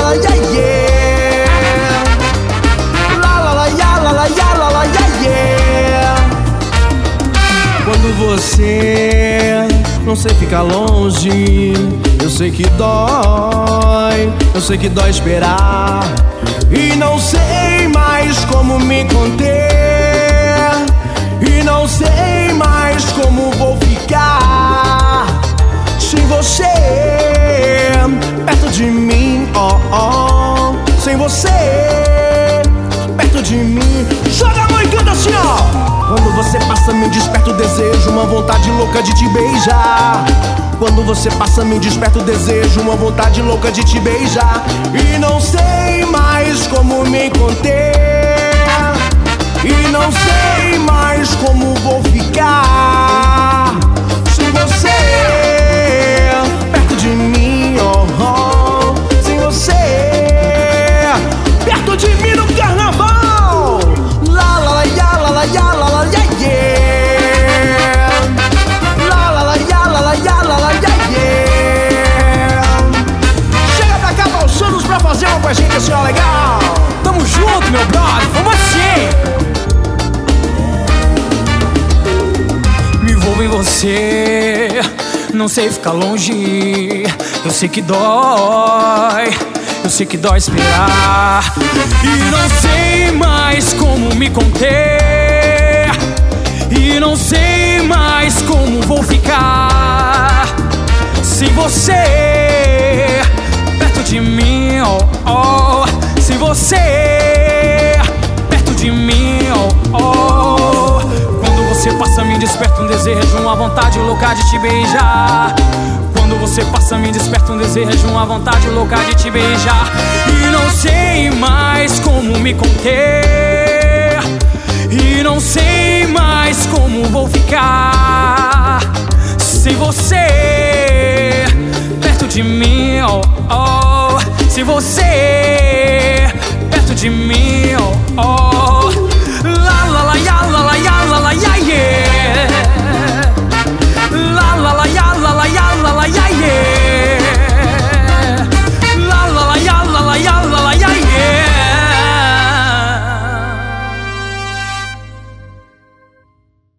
la, yeah, yeah. La la la, yeah, la la, yeah, la la, yeah, yeah. Quando você, não sei, fica longe, eu sei que dói esperar. E não sei mais como me conter, e não sei mais como vou ficar sem você perto de mim, oh, oh. Sem você perto de mim. Joga a mão e canta assim, ó. Quando você passa me desperta o desejo, uma vontade louca de te beijar. Quando você passa me desperta o desejo, uma vontade louca de te beijar. E não sei mais como me conter, e não sei mais como vou ficar sem você perto de mim, oh, oh. Sem você perto de mim no carnaval. La la la, ya la la, ya la la, yeah, yeah. La la la, ya la la, ya la la, yeah, yeah. Chega pra cá, Balsanos, pra fazer uma com a gente assim, ó, legal. Tamo junto, meu brother, vamos assim. Me envolvo em você, não sei ficar longe. Eu sei que dói, eu sei que dói esperar. E não sei mais como me conter, e não sei mais como vou ficar sem você perto de mim, oh, oh. Sem você perto de mim, oh, oh. Quando você passa me desperta um desejo, uma vontade louca de te beijar. Quando você passa me desperta um desejo, uma vontade louca de te beijar. E não sei mais como me conter, e não sei mais como vou ficar sem você perto de mim, oh, oh. Sem você perto de mim, oh, oh.